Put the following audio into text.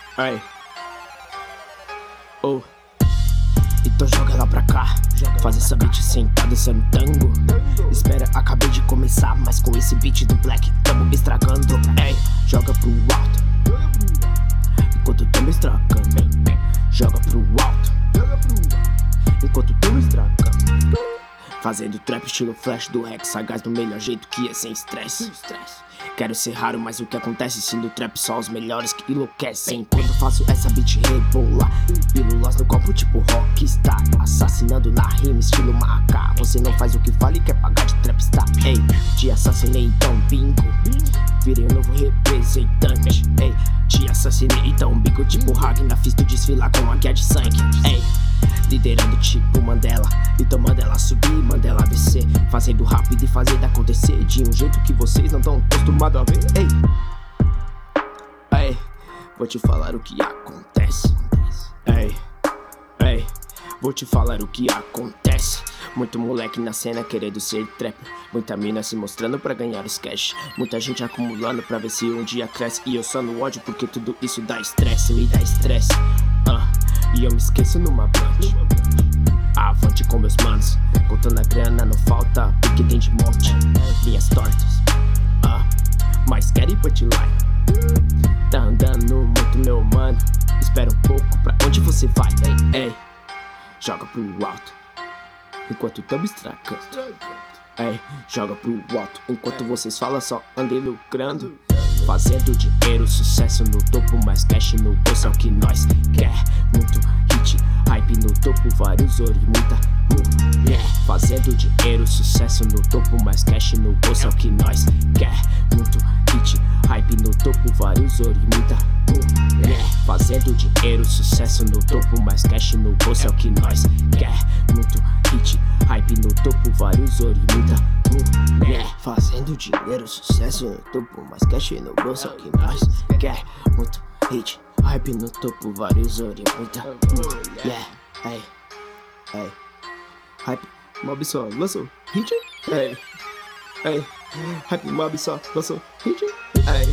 Ai. Oh. Então joga lá pra cá. Faz essa beat sentada dançando tango. Espera, acabei de começar, mas com esse beat do Black tamo estragando. Ei, joga pro alto enquanto tamo estragando. Joga pro alto enquanto tamo estragando. Fazendo trap estilo flash do Rex, sagaz do melhor jeito que é sem estresse. Quero ser raro, mas o que acontece se no trap só os melhores que enlouquecem. Quando faço essa beat rebolar, pílulas no copo tipo rockstar, assassinando na rima estilo maca. Você não faz o que fala e quer pagar de trapstar. Ei, te assassinei então bingo, virei um novo representante. Ei, te assassinei então bingo, tipo Ragnar, fiz tu desfilar com uma guia de sangue. Ei, liderando tipo Mandela, então Mandela subir, Mandela descer, fazendo rápido e fazendo acontecer de um jeito que vocês não tão acostumados a ver. Ei, vou te falar o que acontece. Ei, vou te falar o que acontece. Muito moleque na cena querendo ser trapper, muita mina se mostrando pra ganhar os cash, muita gente acumulando pra ver se um dia cresce. E eu só no ódio porque tudo isso dá estresse, me dá estresse. E eu me esqueço numa blunt, avante com meus manos, contando a grana, não falta porque tem de monte. Linhas tortas, mas quero ir punchline. Tá andando muito meu mano, espera um pouco, pra onde você vai? Ei, joga pro alto enquanto tamo estragando. Ei, joga pro alto enquanto vocês falam só andei lucrando. Fazendo dinheiro, sucesso no topo, mais cash no bolso é o que nós quer. Muito hit, hype no topo, vários ouro e muita mulher. Fazendo dinheiro, sucesso no topo, mais cash no bolso é o que nós quer. Muito hit, hype no topo, vários ouro e muita mulher. Fazendo dinheiro, sucesso no topo, mais cash no bolso é o que nós quer. Muito hit, hype no topo, vários ouro e muita mulher. Fazendo dinheiro, sucesso no topo, mais cash no bolso é o que nós quer. Muito hit, hype no topo, vários ouro e muita mulher. Ei, hype mob só lançou hit. Ei, hype mob só lançou hit. Ei,